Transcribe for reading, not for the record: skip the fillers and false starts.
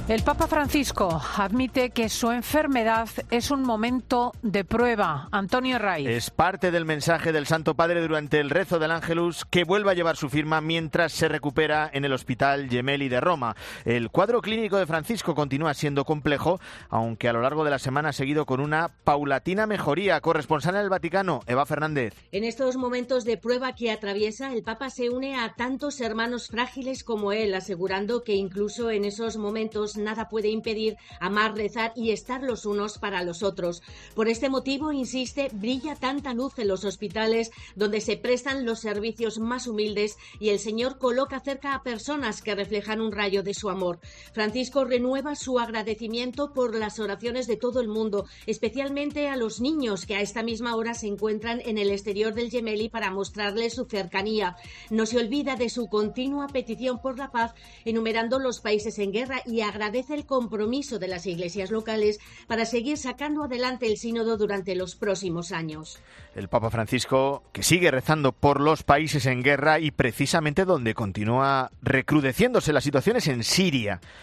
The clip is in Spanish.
El Papa Francisco admite que su enfermedad es un momento de prueba. Antonio Raiz. Es parte del mensaje del Santo Padre durante el rezo del Ángelus, que vuelve a llevar su firma mientras se recupera en el Hospital Gemelli de Roma. El cuadro clínico de Francisco continúa siendo complejo, aunque a lo largo de la semana ha seguido con una paulatina mejoría. Corresponsal en el Vaticano, Eva Fernández. En estos momentos de prueba que atraviesa, el Papa se une a tantos hermanos frágiles como él, asegurando que incluso en esos momentos nada puede impedir amar, rezar y estar los unos para los otros. Por este motivo, insiste, brilla tanta luz en los hospitales donde se prestan los servicios más humildes y el Señor coloca cerca a personas que reflejan un rayo de su amor. Francisco renueva su agradecimiento por las oraciones de todo el mundo, especialmente a los niños que a esta misma hora se encuentran en el exterior del Gemelli para mostrarles su cercanía. No se olvida de su continua petición por la paz, enumerando los países en guerra, y agradece el compromiso de las iglesias locales para seguir sacando adelante el sínodo durante los próximos años. El Papa Francisco, que sigue rezando por los países en guerra y precisamente donde continúa recrudeciéndose las situaciones en Siria.